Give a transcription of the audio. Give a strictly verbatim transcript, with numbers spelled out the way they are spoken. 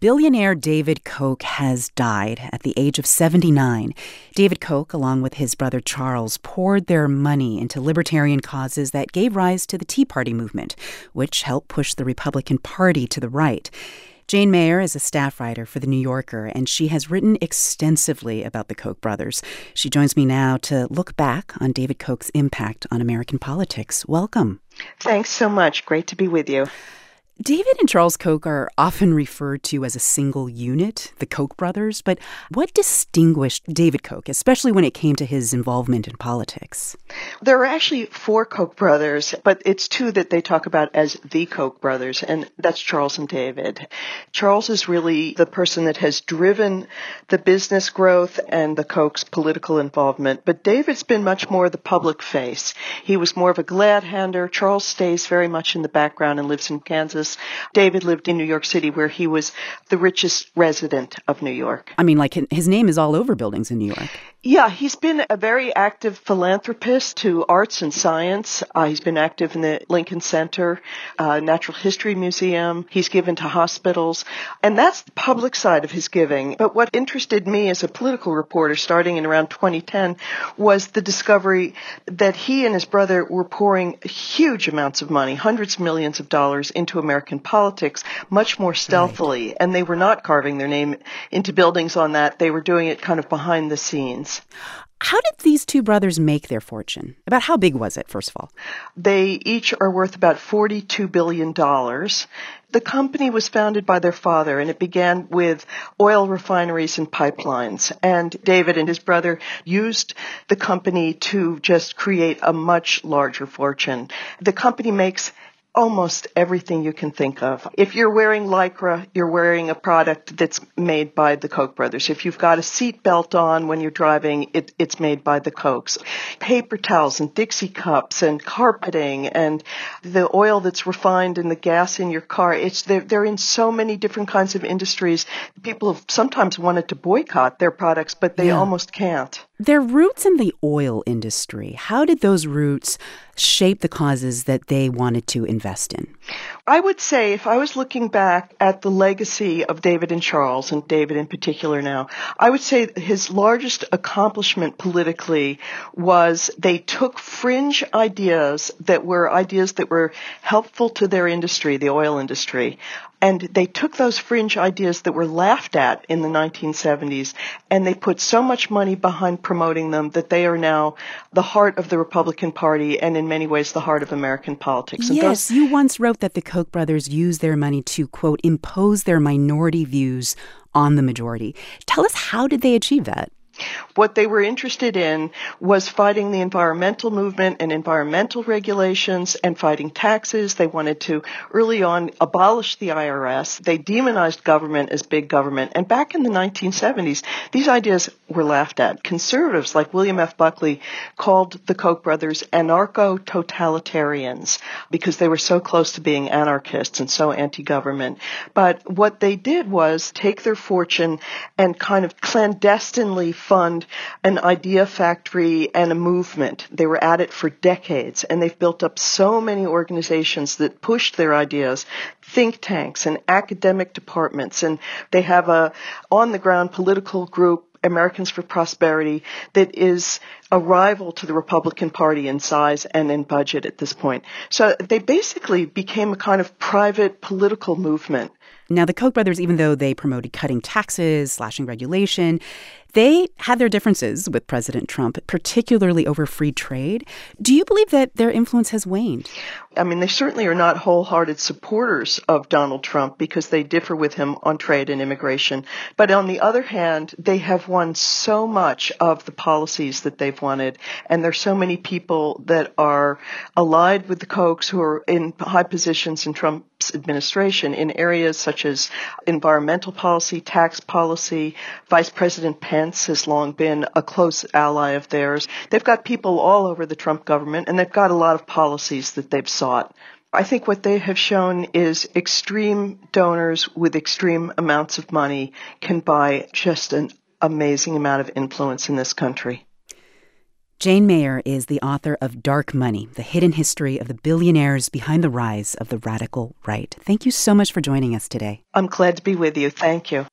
Billionaire David Koch has died at the age of seventy-nine. David Koch, along with his brother Charles, poured their money into libertarian causes that gave rise to the Tea Party movement, which helped push the Republican Party to the right. Jane Mayer is a staff writer for The New Yorker, and she has written extensively about the Koch brothers. She joins me now to look back on David Koch's impact on American politics. Welcome. Thanks so much. Great to be with you. David and Charles Koch are often referred to as a single unit, the Koch brothers, but what distinguished David Koch, especially when it came to his involvement in politics? There are actually four Koch brothers, but it's two that they talk about as the Koch brothers, and that's Charles and David. Charles is really the person that has driven the business growth and the Koch's political involvement, but David's been much more the public face. He was more of a glad-hander. Charles stays very much in the background and lives in Kansas. David lived in New York City, where he was the richest resident of New York. I mean, like, his name is all over buildings in New York. Yeah, he's been a very active philanthropist to arts and science. Uh, he's been active in the Lincoln Center, uh, Natural History Museum. He's given to hospitals, and that's the public side of his giving. But what interested me as a political reporter starting in around twenty ten was the discovery that he and his brother were pouring huge amounts of money, hundreds of millions of dollars, into American politics, much more stealthily. Right. And they were not carving their name into buildings on that. They were doing it kind of behind the scenes. How did these two brothers make their fortune? About how big was it, first of all? They each are worth about forty-two billion dollars. The company was founded by their father, and it began with oil refineries and pipelines. And David and his brother used the company to just create a much larger fortune. The company makes almost everything you can think of. If you're wearing Lycra, you're wearing a product that's made by the Koch brothers. If you've got a seat belt on when you're driving, it, it's made by the Kochs. Paper towels and Dixie cups and carpeting and the oil that's refined in the gas in your car. It's they're, they're in so many different kinds of industries. People have sometimes wanted to boycott their products, but they yeah. almost can't. Their roots in the oil industry, how did those roots shape the causes that they wanted to invest in? I would say if I was looking back at the legacy of David and Charles, and David in particular now, I would say his largest accomplishment politically was they took fringe ideas that were ideas that were helpful to their industry, the oil industry, and they took those fringe ideas that were laughed at in the nineteen seventies, and they put so much money behind promoting them that they are now the heart of the Republican Party and in many ways the heart of American politics. And yes, those- you once wrote that the Koch brothers used their money to, quote, impose their minority views on the majority. Tell us, how did they achieve that? What they were interested in was fighting the environmental movement and environmental regulations and fighting taxes. They wanted to, early on, abolish the I R S. They demonized government as big government. And back in the nineteen seventies, these ideas were laughed at. Conservatives like William F. Buckley called the Koch brothers anarcho-totalitarians because they were so close to being anarchists and so anti-government. But what they did was take their fortune and kind of clandestinely fund an idea factory and a movement. They were at it for decades, and they've built up so many organizations that pushed their ideas, think tanks and academic departments, and they have a on-the-ground political group, Americans for Prosperity, that is a rival to the Republican Party in size and in budget at this point. So they basically became a kind of private political movement. Now, the Koch brothers, even though they promoted cutting taxes, slashing regulation, they had their differences with President Trump, particularly over free trade. Do you believe that their influence has waned? I mean, they certainly are not wholehearted supporters of Donald Trump because they differ with him on trade and immigration. But on the other hand, they have won so much of the policies that they've wanted. And there's so many people that are allied with the Kochs who are in high positions in Trump's administration in areas such as environmental policy, tax policy. Vice President Pence has long been a close ally of theirs. They've got people all over the Trump government, and they've got a lot of policies that they've sought. I think what they have shown is extreme donors with extreme amounts of money can buy just an amazing amount of influence in this country. Jane Mayer is the author of Dark Money, The Hidden History of the Billionaires Behind the Rise of the Radical Right. Thank you so much for joining us today. I'm glad to be with you. Thank you.